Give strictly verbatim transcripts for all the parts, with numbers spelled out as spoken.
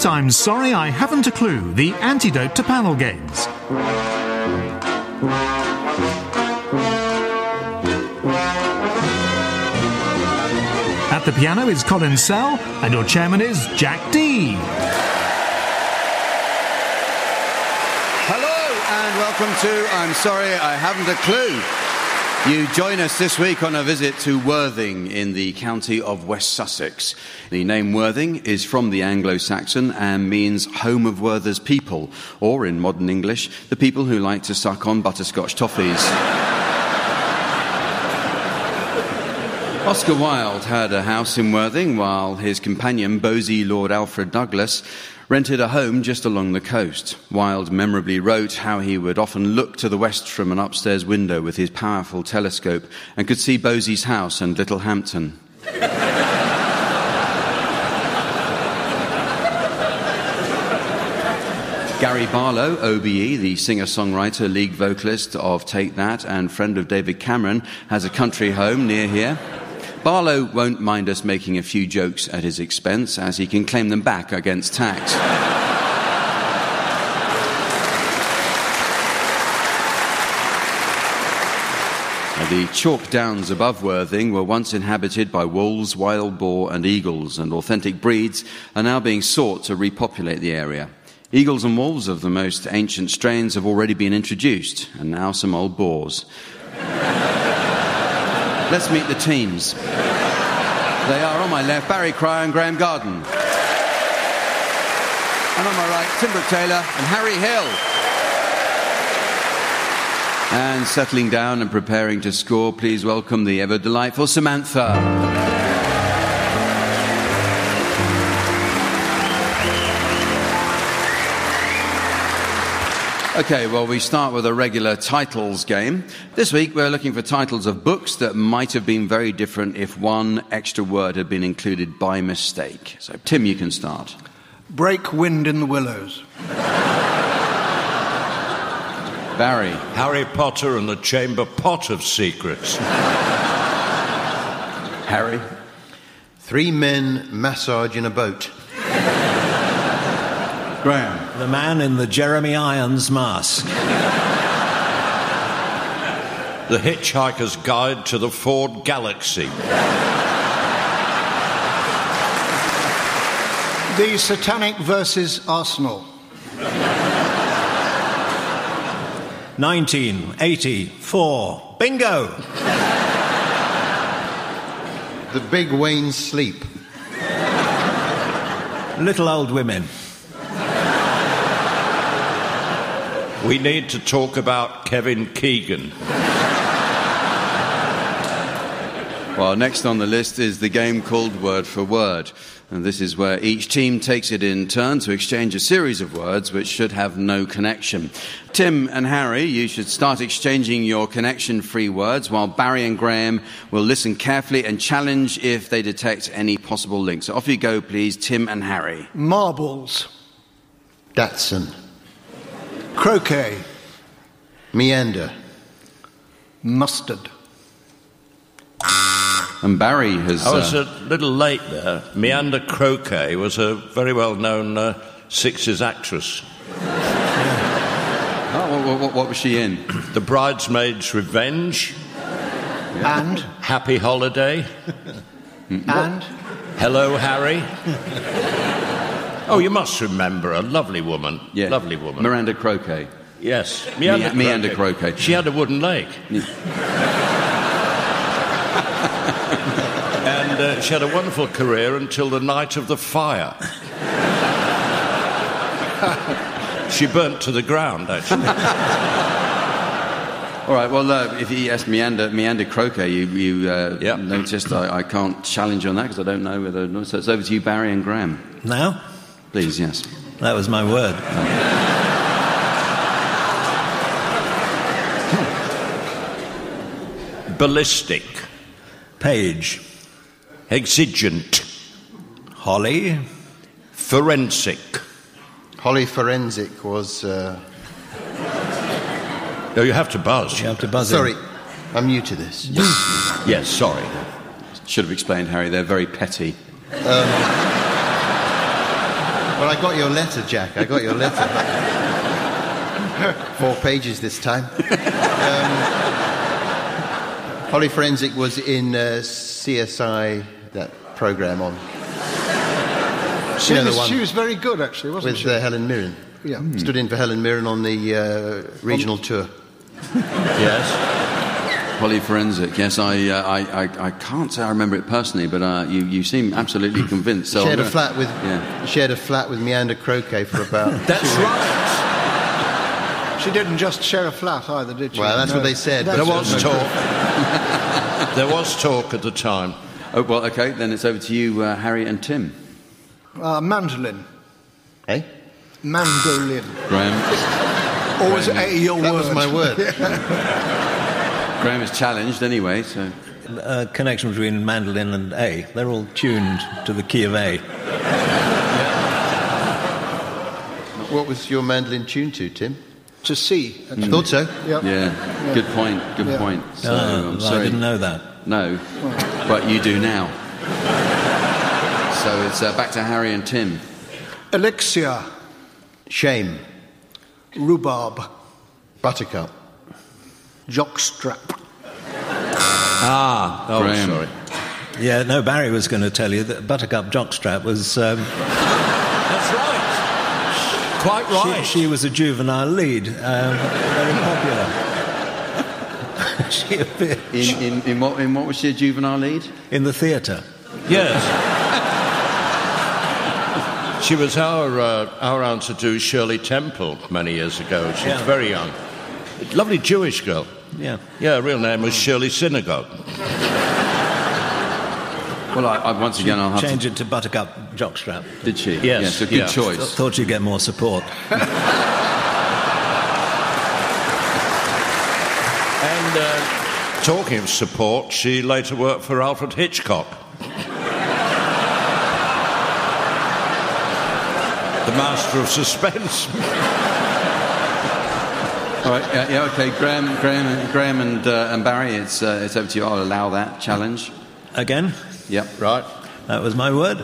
Tonight, I'm sorry I haven't a clue, the antidote to panel games. At the piano is Colin Sell, and your chairman is Jack Dee. Hello, and welcome to I'm Sorry I Haven't a Clue. You join us this week on a visit to Worthing in the county of West Sussex. The name Worthing is from the Anglo-Saxon and means home of Werther's people, or in modern English, the people who like to suck on butterscotch toffees. Oscar Wilde had a house in Worthing, while his companion, Bosie Lord Alfred Douglas, rented a home just along the coast. Wilde memorably wrote how he would often look to the west from an upstairs window with his powerful telescope and could see Bosie's house and Littlehampton. Gary Barlow, O B E, the singer-songwriter, lead vocalist of Take That and friend of David Cameron, has a country home near here. Barlow won't mind us making a few jokes at his expense, as he can claim them back against tax. The chalk downs above Worthing were once inhabited by wolves, wild boar and eagles, and authentic breeds are now being sought to repopulate the area. Eagles and wolves of the most ancient strains have already been introduced, and now some old boars. Let's meet the teams. They are on my left, Barry Cryer and Graham Garden. And on my right, Tim Brooke-Taylor and Harry Hill. And settling down and preparing to score, please welcome the ever-delightful Samantha. OK, well, we start with a regular titles game. This week, we're looking for titles of books that might have been very different if one extra word had been included by mistake. So, Tim, you can start. Break Wind in the Willows. Barry. Harry Potter and the Chamber Pot of Secrets. Harry. Three Men Massage in a Boat. Graham. The Man in the Jeremy Irons Mask. The Hitchhiker's Guide to the Ford Galaxy. The Satanic versus Arsenal. nineteen eighty-four. Bingo! The Big Wayne Sleep. Little Old Women. We need to talk about Kevin Keegan. Well, next on the list is the game called Word for Word. And this is where each team takes it in turn to exchange a series of words which should have no connection. Tim and Harry, you should start exchanging your connection-free words, while Barry and Graham will listen carefully and challenge if they detect any possible links. So off you go, please, Tim and Harry. Marbles. Datsun. Croquet. Meander. Mustard. And Barry has... I was uh, a little late there. Meander Croquet was a very well-known uh, Sixes actress. Oh, what, what, what was she in? The Bridesmaid's Revenge. Yeah. And? Happy Holiday. And? Hello, Harry. Oh, you must remember, a lovely woman. Yeah. Lovely woman. Miranda Croquet. Yes. Meander, Me- Meander Croquet. Croquet. She had a wooden leg. Yeah. and uh, she had a wonderful career until the night of the fire. She burnt to the ground, actually. All right, well, uh, if you ask Meander, Meander Croquet, you, you uh, yep. noticed I, I can't challenge on that because I don't know whether... So it's over to you, Barry and Graham. Now? Please, yes. That was my word. Ballistic. Page. Exigent. Holly. Forensic. Holly Forensic was... Uh... No, you have to buzz. You have to buzz Sorry, in. I'm new to this. Yes, sorry. Should have explained, Harry, they're very petty. Um... Well, I got your letter, Jack. I got your letter. Four pages this time. Um, Holly Forensic was in uh, C S I, that program on. She, You know, the was, one she was very good, actually, wasn't with she? uh, Helen Mirren. Yeah. Stood in for Helen Mirren on the uh, regional tour. Yes. Holly Forensic, yes, I, uh, I, I, I can't say I remember it personally, but uh, you, you seem absolutely convinced. So shared I'm a gonna- flat with Yeah. shared a flat with Meander Croquet for about. That's right. She didn't just share a flat either, did she? Well, that's No. what they said. That's There but- was talk. There was talk at the time. Oh, well, okay, then it's over to you, uh, Harry and Tim. Uh, mandolin. Eh? Mandolin. Graham, Always A, your That word. was my word. Graham is challenged anyway, so... A connection between mandolin and A. They're all tuned to the key of A. What was your mandolin tuned to, Tim? To see. I thought so. Yep. Yeah, good point, good Yeah. point. So, Ah, I'm well, sorry. I didn't know that. No, but you do now. So it's uh, back to Harry and Tim. Elixir. Shame. Rhubarb. Buttercup. Jockstrap. Ah, oh, Graham. sorry. Yeah, no, Barry was going to tell you that Buttercup Jockstrap was... Um, That's right. Quite right. she, she was a juvenile lead, um, very popular. She appeared In, in, in, what, in what was she a juvenile lead? in the theatre. Yes. She was our uh, our answer to Shirley Temple many years ago. She was Yeah. very young. Lovely Jewish girl. Yeah. Yeah, her real name was Shirley Synagogue. Well, I, I, once again, I'll have Change it to Buttercup Jockstrap. to... Did she? Yes, Yes, a good yeah. Th- choice. Thought you'd get more support. And uh, talking of support, she later worked for Alfred Hitchcock. The master of suspense. All right, yeah, yeah okay. Graham, Graham, and, Graham and, uh, and Barry, it's, uh, it's over to you. I'll allow that challenge. Again, Yep. Right. that was my word.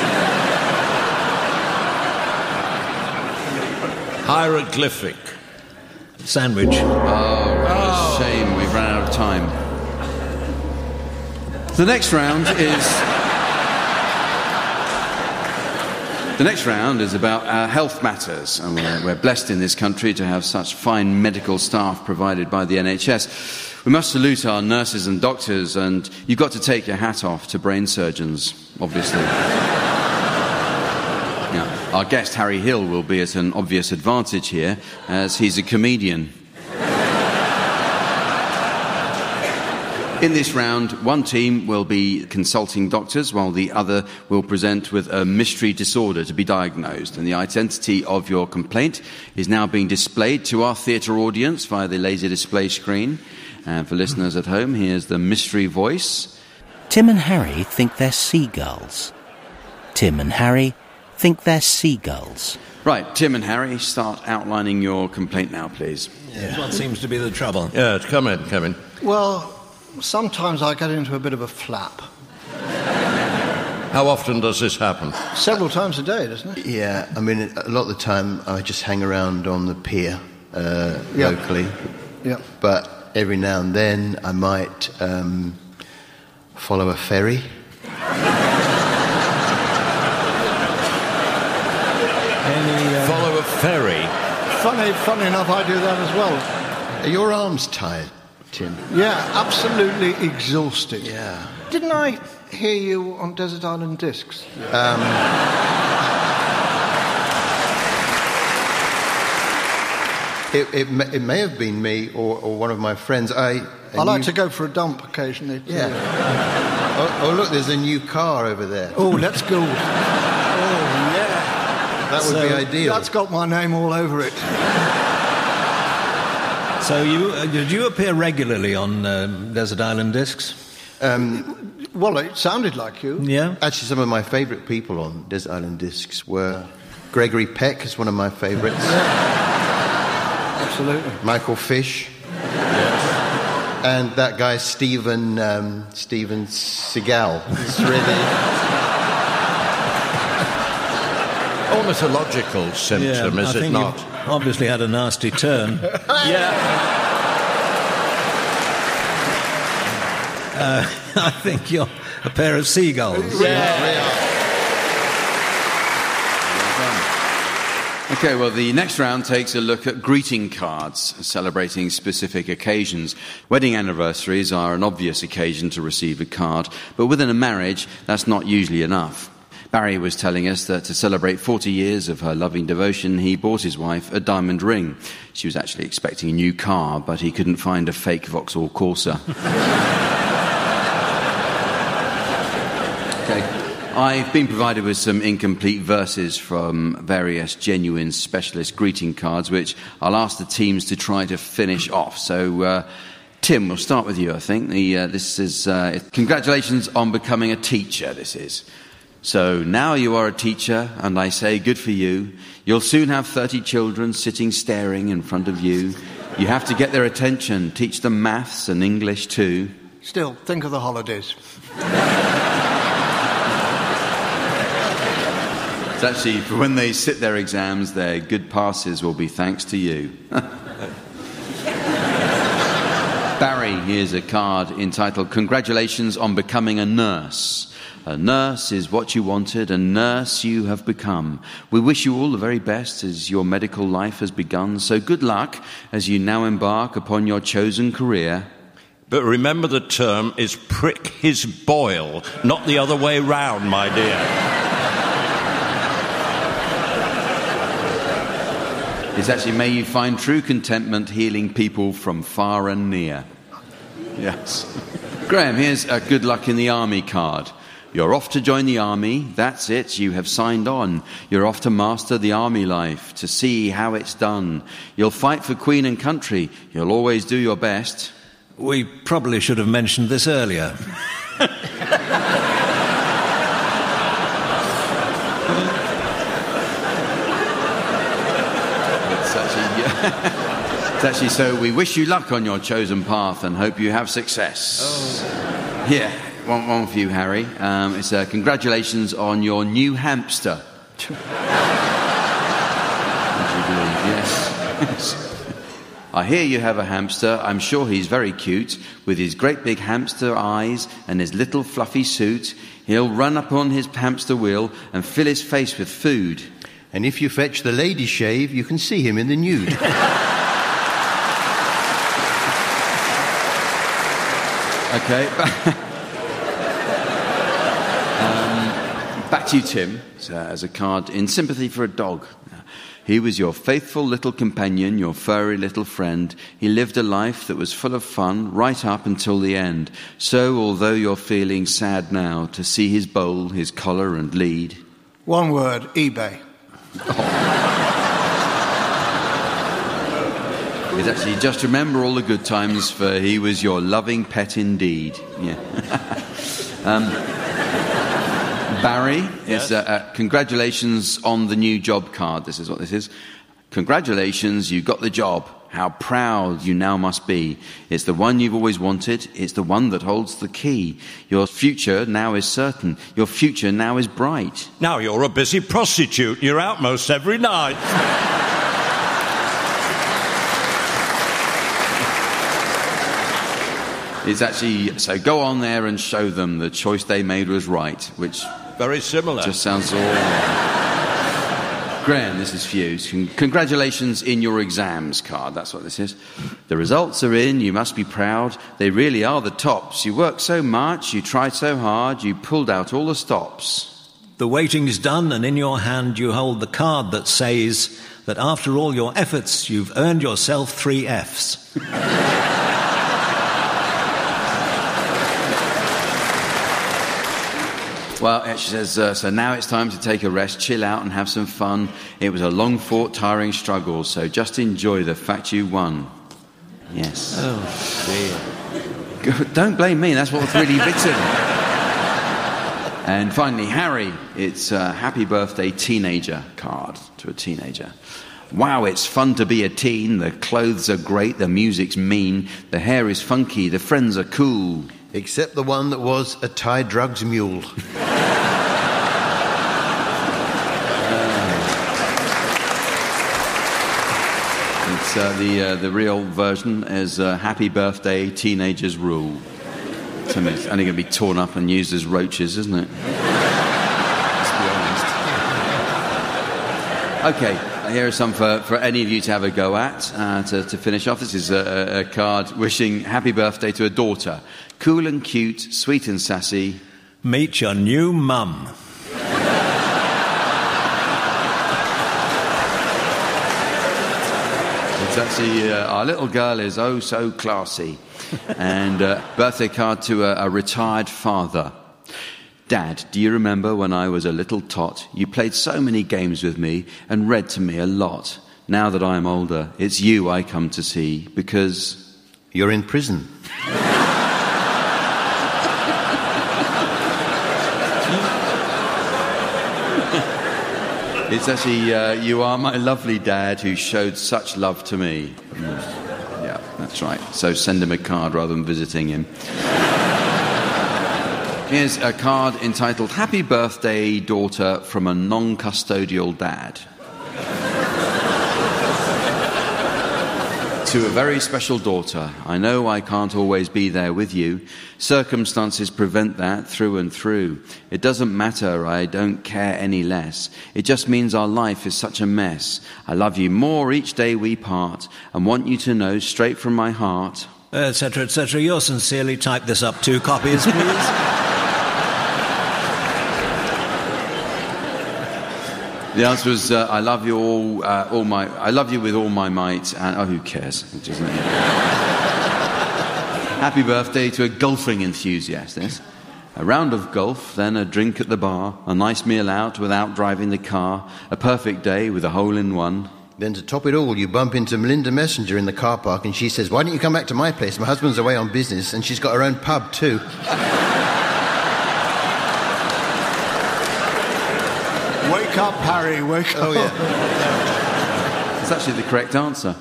Hieroglyphic. Sandwich. Oh, shame. We've run out of time. The next round is... The next round is about uh, health matters, and we're, we're blessed in this country to have such fine medical staff provided by the N H S. We must salute our nurses and doctors, and you've got to take your hat off to brain surgeons, obviously. Now, our guest, Harry Hill, will be at an obvious advantage here, as he's a comedian. In this round, one team will be consulting doctors, while the other will present with a mystery disorder to be diagnosed. And the identity of your complaint is now being displayed to our theatre audience via the laser display screen. And for listeners at home, here's the mystery voice. Tim and Harry think they're seagulls. Tim and Harry think they're seagulls. Right, Tim and Harry, start outlining your complaint now, please. Yeah. What seems to be the trouble? Yeah, come in, come in. Well, sometimes I get into a bit of a flap. How often does this happen? Several times a day, doesn't it? Yeah, I mean, a lot of the time I just hang around on the pier uh, Yeah. locally. Yeah. But every now and then I might um, follow a ferry. Any, uh, Follow a ferry. Funny, funny enough, I do that as well. Are your arms tired, Tim? Yeah, absolutely exhausted. Yeah. Didn't I hear you on Desert Island Discs? It, it, may, it may have been me or, or one of my friends. I, I like to go for a dump occasionally. Yeah. oh, oh, look, there's a new car over there. Oh, let's go. Oh, yeah. That would be ideal. That's got my name all over it. so you uh, did you appear regularly on um, Desert Island Discs? Well, it sounded like you. Yeah. Actually, some of my favourite people on Desert Island Discs were Gregory Peck, is one of my favourites. Absolutely. Michael Fish. And that guy Stephen um, Stephen Seagal. It's really. Oh, ornithological symptom, yeah, is I it think not? you've obviously had a nasty turn. Yeah. uh, I think you're a pair of seagulls. Yeah. Okay, well, the next round takes a look at greeting cards celebrating specific occasions. Wedding anniversaries are an obvious occasion to receive a card, but within a marriage, that's not usually enough. Barry was telling us that to celebrate forty years of her loving devotion, he bought his wife a diamond ring. She was actually expecting a new car, but he couldn't find a fake Vauxhall Corsa. Okay. I've been provided with some incomplete verses from various genuine specialist greeting cards, which I'll ask the teams to try to finish off. So, uh, Tim, we'll start with you, I think. The, uh, this is, uh, congratulations on becoming a teacher, this is. So, now you are a teacher, and I say good for you. You'll soon have thirty children sitting staring in front of you. You have to get their attention, teach them maths and English too. Still, think of the holidays. It's actually, for when they sit their exams, their good passes will be thanks to you. Barry, here's a card entitled, Congratulations on becoming a nurse. A nurse is what you wanted, a nurse you have become. We wish you all the very best as your medical life has begun. So good luck as you now embark upon your chosen career. But remember, the term is prick his boil, not the other way round, my dear. It's actually, may you find true contentment healing people from far and near. Yes. Graham, here's a good luck in the army card. You're off to join the army. That's it. You have signed on. You're off to master the army life, to see how it's done. You'll fight for Queen and country. You'll always do your best. We probably should have mentioned this earlier. It's actually, so we wish you luck on your chosen path and hope you have success. Oh. Yeah, one, one for you, Harry. Um, it's uh, congratulations on your new hamster. Would you believe? Yes. I hear you have a hamster. I'm sure he's very cute. With his great big hamster eyes and his little fluffy suit, he'll run up on his hamster wheel and fill his face with food. And if you fetch the lady shave, you can see him in the nude. Okay. um, back to you, Tim, so, as a card in sympathy for a dog. He was your faithful little companion, your furry little friend. He lived a life that was full of fun right up until the end. So, although you're feeling sad now to see his bowl, his collar and lead... One word, eBay. Oh. It's actually, just remember all the good times, for he was your loving pet indeed. Yeah. um, Barry, yes. uh, uh, congratulations on the new job card. This is what this is. Congratulations, you got the job. How proud you now must be. It's the one you've always wanted. It's the one that holds the key. Your future now is certain. Your future now is bright. Now you're a busy prostitute. You're out most every night. It's actually, so go on there and show them the choice they made was right, which... Very similar. Just sounds all... Graham, this is for you. Congratulations in your exams card. That's what this is. The results are in. You must be proud. They really are the tops. You worked so much. You tried so hard. You pulled out all the stops. The waiting's done, and in your hand you hold the card that says that after all your efforts, you've earned yourself three Fs. Well, she says, uh, so now it's time to take a rest, chill out and have some fun. It was a long-fought, tiring struggle, so just enjoy the fact you won. Yes. Oh, dear. Don't blame me, that's what's really written. And finally, Harry, it's a happy birthday teenager card to a teenager. Wow, it's fun to be a teen. The clothes are great, the music's mean, the hair is funky, the friends are cool. Except the one that was a Thai drugs mule. uh, It's uh, the uh, the real version is uh, "Happy Birthday, Teenagers Rule." To me, it's only going to be torn up and used as roaches, isn't it? Let's be honest. Okay, here are some for, for any of you to have a go at uh, to, to finish off. This is a, a card wishing happy birthday to a daughter. Cool and cute, sweet and sassy. Meet your new mum. It's actually, uh, our little girl is oh so classy. And uh, birthday card to a, a retired father. Dad, do you remember when I was a little tot? You played so many games with me and read to me a lot. Now that I am older, it's you I come to see because... You're in prison. It's actually, uh, you are my lovely dad who showed such love to me. Yeah, that's right. So send him a card rather than visiting him. Here's a card entitled Happy Birthday, Daughter, from a Non-Custodial Dad. To a very special daughter, I know I can't always be there with you. Circumstances prevent that through and through. It doesn't matter, I don't care any less. It just means our life is such a mess. I love you more each day we part and want you to know straight from my heart. Etc, et cetera. You'll sincerely type this up two copies, please. The answer was, uh, I love you all, uh, all my, I love you with all my might, and, oh, who cares? Doesn't it? Happy birthday to a golfing enthusiast, yes? A round of golf, then a drink at the bar, a nice meal out without driving the car, a perfect day with a hole-in-one. Then to top it all, you bump into Melinda Messenger in the car park, and she says, why don't you come back to my place? My husband's away on business, and she's got her own pub, too. Wake up, Harry, wake up. Oh, yeah. It's actually the correct answer.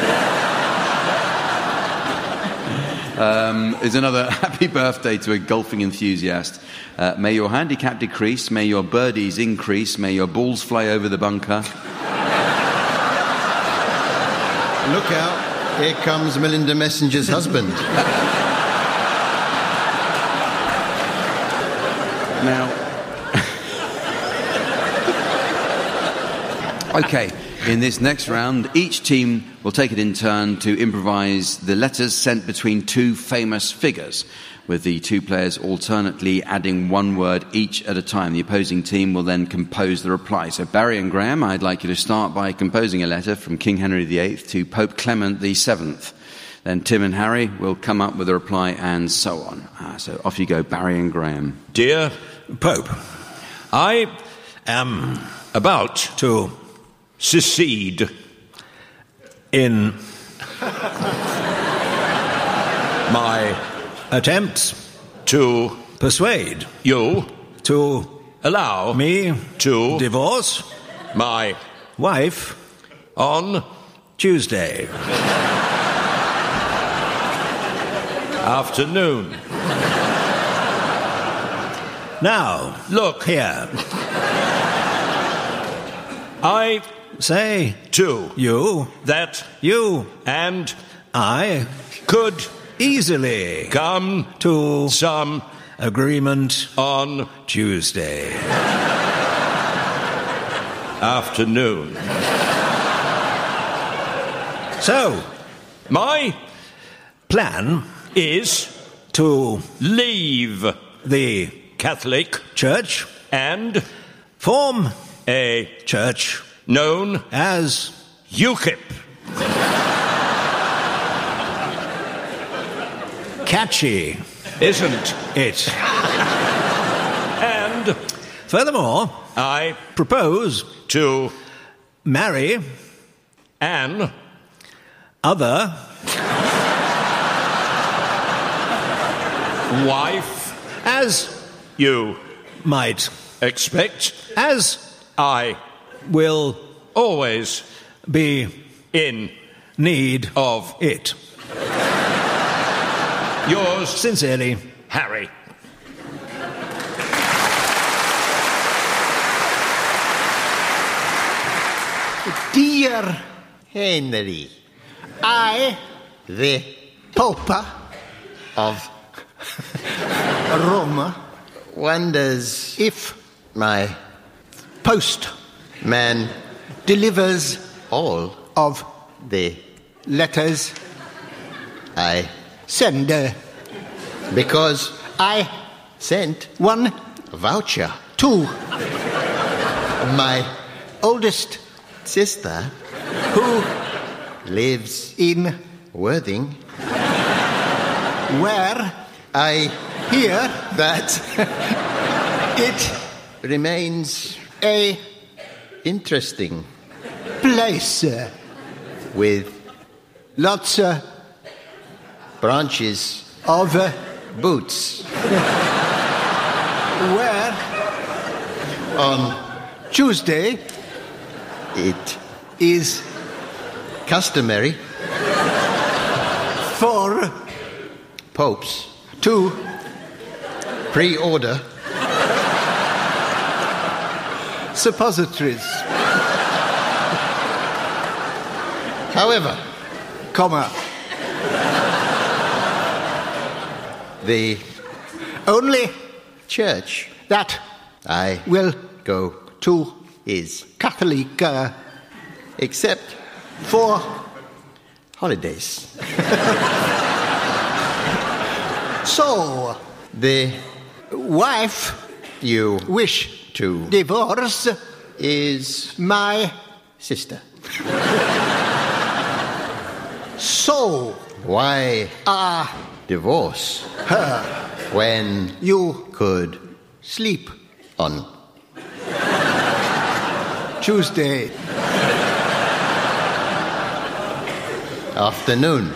Um, is another happy birthday to a golfing enthusiast. Uh, may your handicap decrease, may your birdies increase, may your balls fly over the bunker. Look out, here comes Melinda Messenger's husband. Now, okay, in this next round, each team will take it in turn to improvise the letters sent between two famous figures, with the two players alternately adding one word each at a time. The opposing team will then compose the reply. So Barry and Graham, I'd like you to start by composing a letter from King Henry the Eighth to Pope Clement the Seventh. Then Tim and Harry will come up with a reply, and so on. Ah, so off you go, Barry and Graham. Dear Pope, I am about to secede in my attempts to persuade you to allow me to divorce my wife on Tuesday afternoon. Now, Look here. I Say to you that you and I could easily come to some agreement on Tuesday afternoon. So, My plan is to leave the Catholic church, and form a church known as UKIP. catchy, Isn't it? and Furthermore, I propose to marry an other wife as you might, expect as I will always be in need of it. yours Sincerely, Harry. Dear Henry. I, the Popa of Roma, wonders if my post man delivers all of the letters I send, uh, because I sent one voucher to my oldest sister who lives in Worthing. where I here that it remains a interesting place uh, with lots uh, branches of uh, boots where on Tuesday it is customary for popes to pre-order suppositories, however comma, the only church that I will go to is Catholic uh, except for holidays. so The wife you wish to divorce is my sister. so Why uh divorce her when you could sleep on Tuesday afternoon?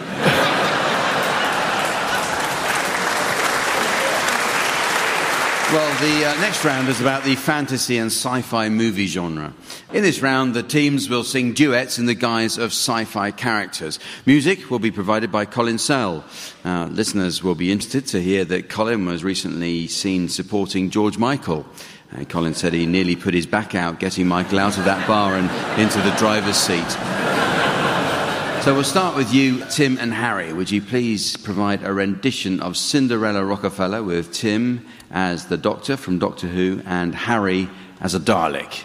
Well, the uh, next round is about the fantasy and sci-fi movie genre. In this round, the teams will sing duets in the guise of sci-fi characters. Music will be provided by Colin Sell. Uh, listeners will be interested to hear that Colin was recently seen supporting George Michael. Uh, Colin said he nearly put his back out getting Michael out of that bar and into the driver's seat. So we'll start with you, Tim and Harry. Would you please provide a rendition of Cinderella Rockefeller with Tim as the Doctor from Doctor Who and Harry as a Dalek?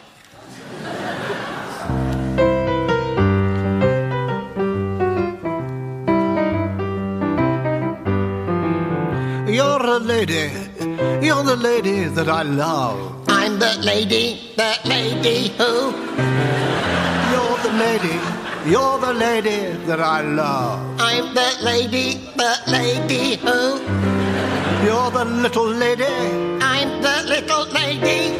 You're a lady, you're the lady that I love. I'm the lady, the lady who. You're the lady, you're the lady that I love. I'm the lady, the lady who. You're the little lady, I'm the little lady.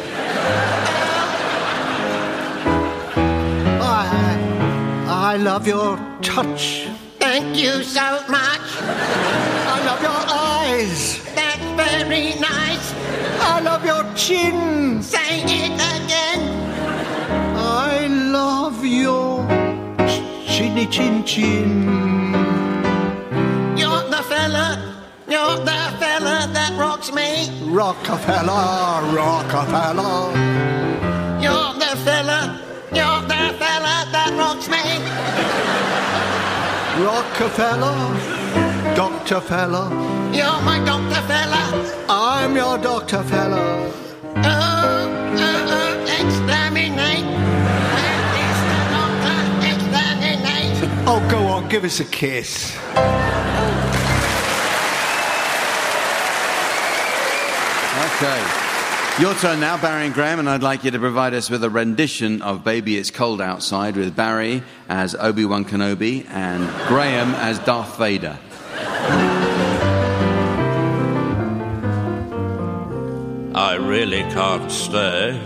I, I love your touch. Thank you so much. I love your eyes. That's very nice. I love your chin. Say it again. I love your chinny chin chin. You're the fella, you're the fella that rocks me. Rockefeller, Rockefeller. You're the fella, you're the fella that rocks me. Rockefeller, Doctor Fella. You're my doctor fella. I'm your Doctor Fella. Oh, oh, oh, exterminate. Where is the doctor? Exterminate. Oh, go on, give us a kiss. Okay. Your turn now, Barry and Graham, and I'd like you to provide us with a rendition of Baby It's Cold Outside with Barry as Obi-Wan Kenobi and Graham as Darth Vader. I really can't stay.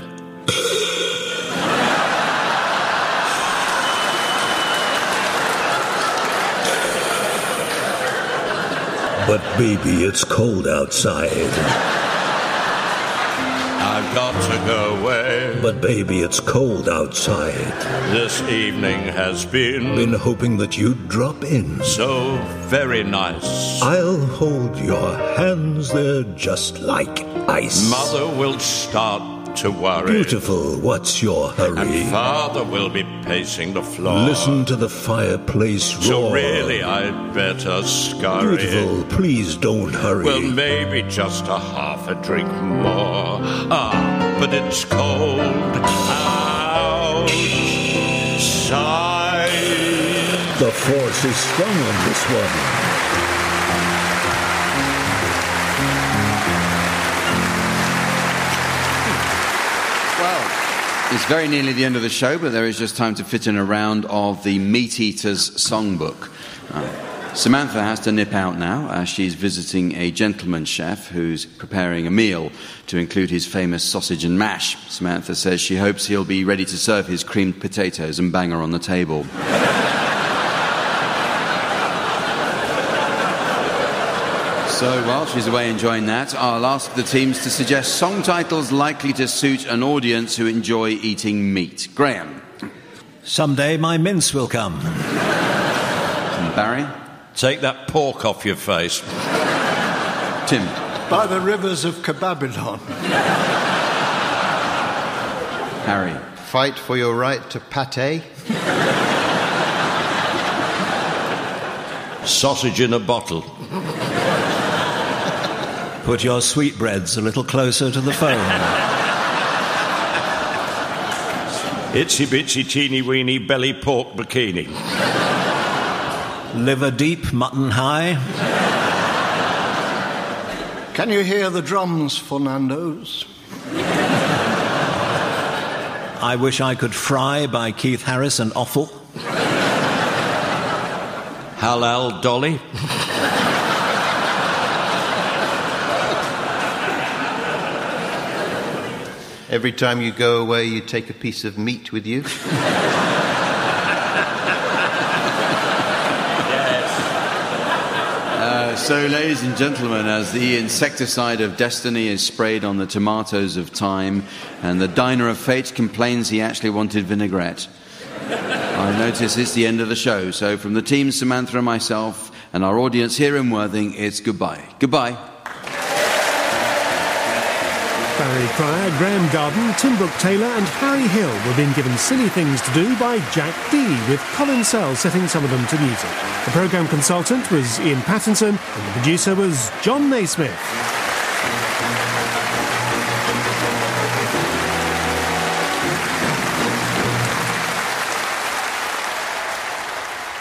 But baby, it's cold outside. I've got to go away. But baby, it's cold outside. This evening has been, Been hoping that you'd drop in. so very nice. I'll hold your hands, they're just like ice. Mother will start not to worry. Beautiful, what's your hurry? And Father will be pacing the floor. Listen to the fireplace roar. So really I'd better scurry. Beautiful, please don't hurry. Well, maybe just a half a drink more. Ah, but it's cold outside. The force is strong on this one. It's very nearly the end of the show, but there is just time to fit in a round of the Meat Eaters Songbook. Uh, Samantha has to nip out now as she's visiting a gentleman chef who's preparing a meal to include his famous sausage and mash. Samantha says she hopes he'll be ready to serve his creamed potatoes and bang her on the table. So while she's away enjoying that, I'll ask the teams to suggest song titles likely to suit an audience who enjoy eating meat. Graham. Someday my mince will come. And Barry. Take that pork off your face. Tim. By the rivers of Kebabylon. Harry. Fight for your right to pâté. Sausage in a bottle. Put your sweetbreads a little closer to the phone. Itsy bitsy teeny weeny belly pork bikini. Liver deep, mutton high. Can you hear the drums, Fernando's? I Wish I Could Fry by Keith Harris and Offal. Halal Dolly. Every time you go away, you take a piece of meat with you. Uh, so, ladies and gentlemen, as the insecticide of destiny is sprayed on the tomatoes of time, and the diner of fate complains he actually wanted vinaigrette, I notice it's the end of the show. So, from the team, Samantha and myself, and our audience here in Worthing, it's goodbye. Goodbye. Barry Cryer, Graham Garden, Tim Brooke-Taylor and Harry Hill were being given silly things to do by Jack Dee, with Colin Sell setting some of them to music. The programme consultant was Ian Pattinson and the producer was John Naismith.